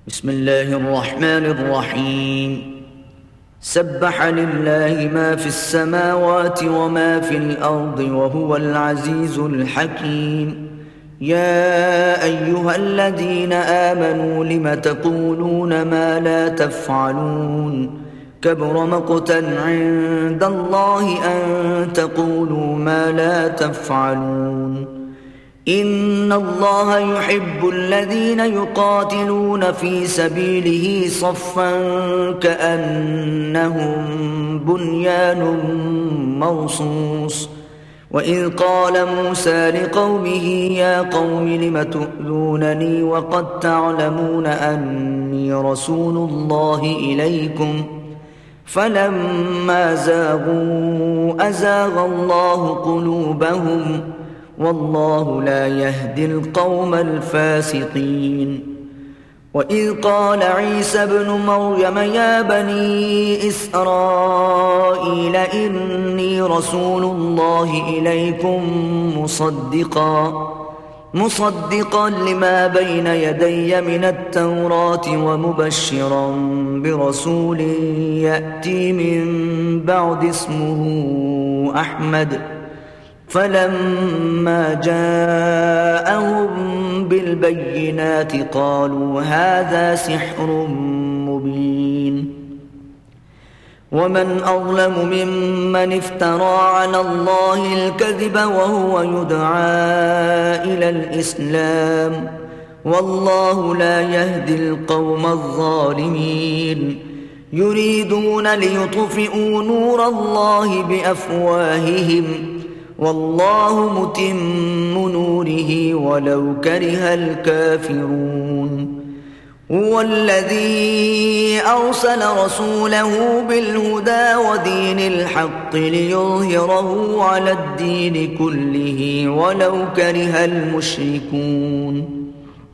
بسم الله الرحمن الرحيم. سبح لله ما في السماوات وما في الأرض وهو العزيز الحكيم. يا أيها الذين آمنوا لم تقولون ما لا تفعلون؟ كبر مقتا عند الله أن تقولوا ما لا تفعلون. إن الله يحب الذين يقاتلون في سبيله صفا كأنهم بنيان مرصوص. وإذ قال موسى لقومه يا قوم لم تؤذونني وقد تعلمون أني رسول الله إليكم فلما زاغوا أزاغ الله قلوبهم والله لا يهدي القوم الفاسقين. وإذ قال عيسى ابن مريم يا بني إسرائيل إني رسول الله إليكم مصدقا لما بين يدي من التوراة ومبشرا برسول يأتي من بعد اسمه أحمد. فلما جاءهم بالبينات قالوا هذا سحر مبين. ومن أظلم ممن افترى على الله الكذب وهو يدعى إلى الإسلام والله لا يهدي القوم الظالمين. يريدون ليطفئوا نور الله بأفواههم والله متم نوره ولو كره الكافرون. هو الذي أرسل رسوله بالهدى ودين الحق ليظهره على الدين كله ولو كره المشركون.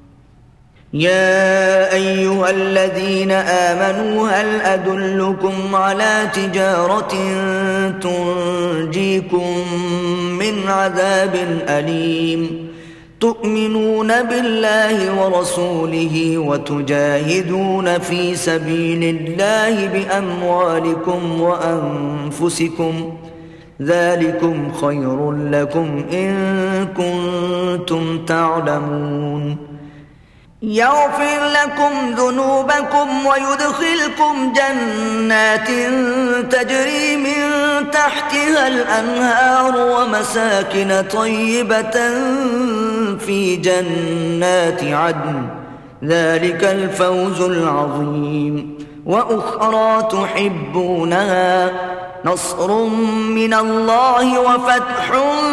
يا أيها الذين آمنوا هل أدلكم على تجارة تنجيكم من عذاب أليم؟ تؤمنون بالله ورسوله وتجاهدون في سبيل الله بأموالكم وأنفسكم ذلكم خير لكم إن كنتم تعلمون. يغفر لكم ذنوبكم ويدخلكم جنات تجري من تحتها الأنهار ومساكن طيبة في جنات عدن ذلك الفوز العظيم. وأخرى تحبونها نصر من الله وفتح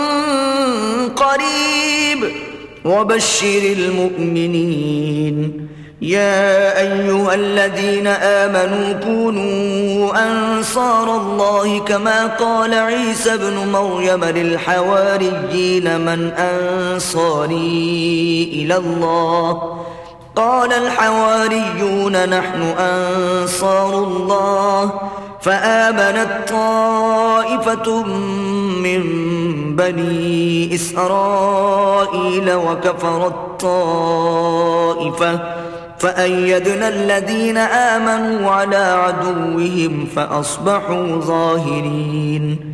قريب وبشر المؤمنين. يا أيها الذين آمنوا كونوا أنصار الله كما قال عيسى ابن مريم للحواريين من أنصاري إلى الله؟ قال الحواريون نحن أنصار الله. فآمنت طائفة من بني إسرائيل وكفرت طائفة فأيدنا الذين آمنوا على عدوهم فأصبحوا ظاهرين.